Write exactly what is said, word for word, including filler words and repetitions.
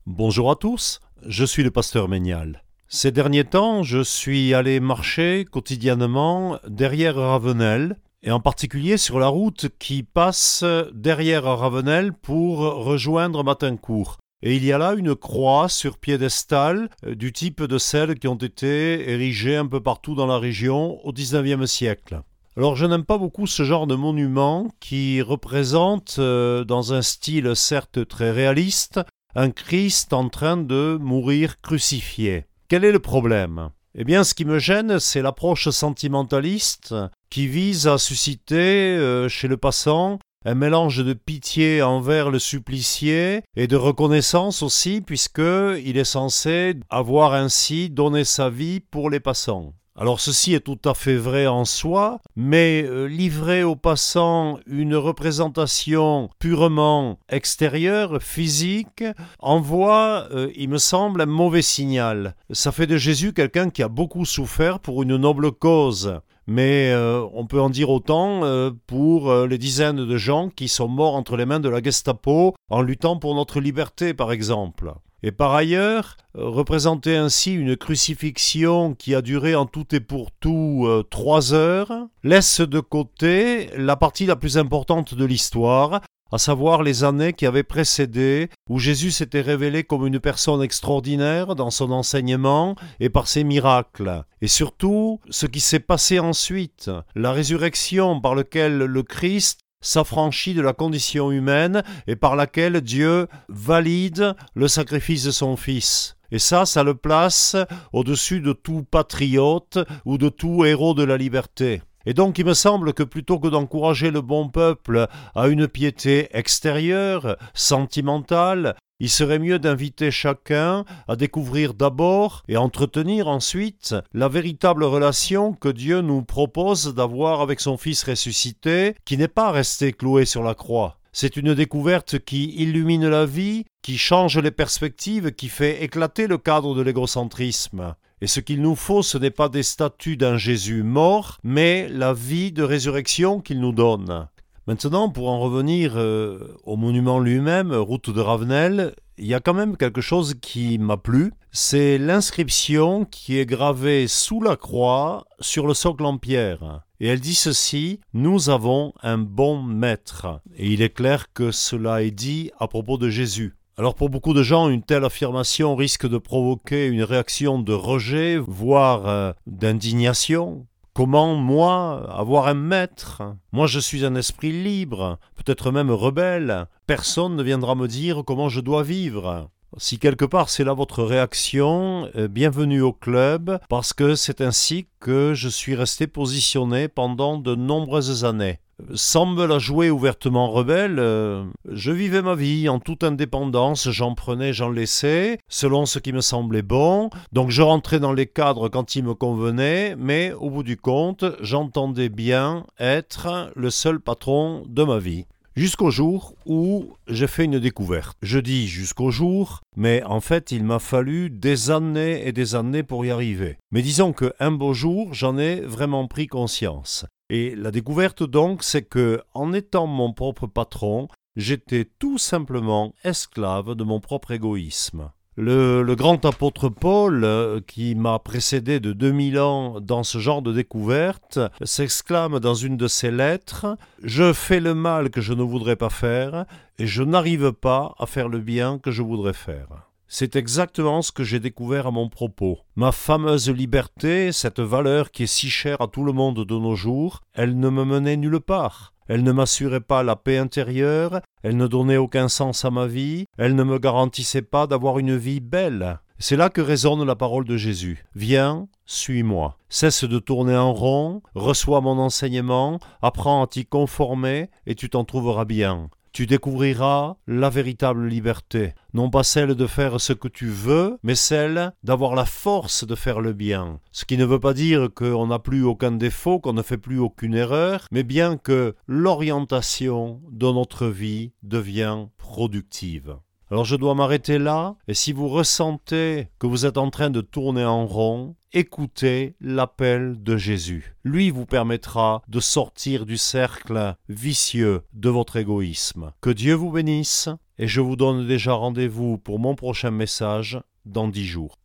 Bonjour à tous, je suis le pasteur Ménial. Ces derniers temps, je suis allé marcher quotidiennement derrière Ravenel, et en particulier sur la route qui passe derrière Ravenel pour rejoindre Matincourt. Et il y a là une croix sur piédestal du type de celles qui ont été érigées un peu partout dans la région au dix-neuvième siècle. Alors je n'aime pas beaucoup ce genre de monument qui représente, euh, dans un style certes très réaliste, un Christ en train de mourir crucifié. Quel est le problème ? Eh bien, ce qui me gêne, c'est l'approche sentimentaliste qui vise à susciter euh, chez le passant un mélange de pitié envers le supplicié et de reconnaissance aussi, puisqu'il est censé avoir ainsi donné sa vie pour les passants. Alors ceci est tout à fait vrai en soi, mais euh, livrer aux passants une représentation purement extérieure, physique, envoie, euh, il me semble, un mauvais signal. Ça fait de Jésus quelqu'un qui a beaucoup souffert pour une noble cause. Mais euh, on peut en dire autant euh, pour euh, les dizaines de gens qui sont morts entre les mains de la Gestapo en luttant pour notre liberté, par exemple. Et par ailleurs, euh, représenter ainsi une crucifixion qui a duré en tout et pour tout euh, trois heures, laisse de côté la partie la plus importante de l'histoire, à savoir les années qui avaient précédé, où Jésus s'était révélé comme une personne extraordinaire dans son enseignement et par ses miracles. Et surtout, ce qui s'est passé ensuite, la résurrection par laquelle le Christ s'affranchit de la condition humaine et par laquelle Dieu valide le sacrifice de son Fils. Et ça, ça le place au-dessus de tout patriote ou de tout héros de la liberté. Et donc il me semble que plutôt que d'encourager le bon peuple à une piété extérieure, sentimentale, il serait mieux d'inviter chacun à découvrir d'abord et à entretenir ensuite la véritable relation que Dieu nous propose d'avoir avec son Fils ressuscité, qui n'est pas resté cloué sur la croix. C'est une découverte qui illumine la vie, qui change les perspectives, qui fait éclater le cadre de l'égocentrisme. Et ce qu'il nous faut, ce n'est pas des statues d'un Jésus mort, mais la vie de résurrection qu'il nous donne. Maintenant, pour en revenir euh, au monument lui-même, route de Ravenel, il y a quand même quelque chose qui m'a plu. C'est l'inscription qui est gravée sous la croix sur le socle en pierre. Et elle dit ceci: « Nous avons un bon maître ». Et il est clair que cela est dit à propos de Jésus. Alors pour beaucoup de gens, une telle affirmation risque de provoquer une réaction de rejet, voire euh, d'indignation. Comment, moi, avoir un maître ? Moi, je suis un esprit libre, peut-être même rebelle. Personne ne viendra me dire comment je dois vivre. Si quelque part c'est là votre réaction, euh, bienvenue au club, parce que c'est ainsi que je suis resté positionné pendant de nombreuses années. Sans me la jouer ouvertement rebelle, euh, je vivais ma vie en toute indépendance, j'en prenais, j'en laissais, selon ce qui me semblait bon, donc je rentrais dans les cadres quand il me convenait, mais au bout du compte, j'entendais bien être le seul patron de ma vie. Jusqu'au jour où j'ai fait une découverte. Je dis jusqu'au jour, mais en fait il m'a fallu des années et des années pour y arriver. Mais disons qu'un beau jour, j'en ai vraiment pris conscience. Et la découverte donc, c'est que, en étant mon propre patron, j'étais tout simplement esclave de mon propre égoïsme. Le, le grand apôtre Paul, euh, qui m'a précédé de deux mille ans dans ce genre de découverte, s'exclame dans une de ses lettres « Je fais le mal que je ne voudrais pas faire, et je n'arrive pas à faire le bien que je voudrais faire ». C'est exactement ce que j'ai découvert à mon propos. Ma fameuse liberté, cette valeur qui est si chère à tout le monde de nos jours, elle ne me menait nulle part. Elle ne m'assurait pas la paix intérieure, elle ne donnait aucun sens à ma vie, elle ne me garantissait pas d'avoir une vie belle. C'est là que résonne la parole de Jésus. Viens, suis-moi. Cesse de tourner en rond, reçois mon enseignement, apprends à t'y conformer et tu t'en trouveras bien. Tu découvriras la véritable liberté, non pas celle de faire ce que tu veux, mais celle d'avoir la force de faire le bien. Ce qui ne veut pas dire qu'on n'a plus aucun défaut, qu'on ne fait plus aucune erreur, mais bien que l'orientation de notre vie devient productive. Alors je dois m'arrêter là, et si vous ressentez que vous êtes en train de tourner en rond, écoutez l'appel de Jésus. Lui vous permettra de sortir du cercle vicieux de votre égoïsme. Que Dieu vous bénisse, et je vous donne déjà rendez-vous pour mon prochain message dans dix jours.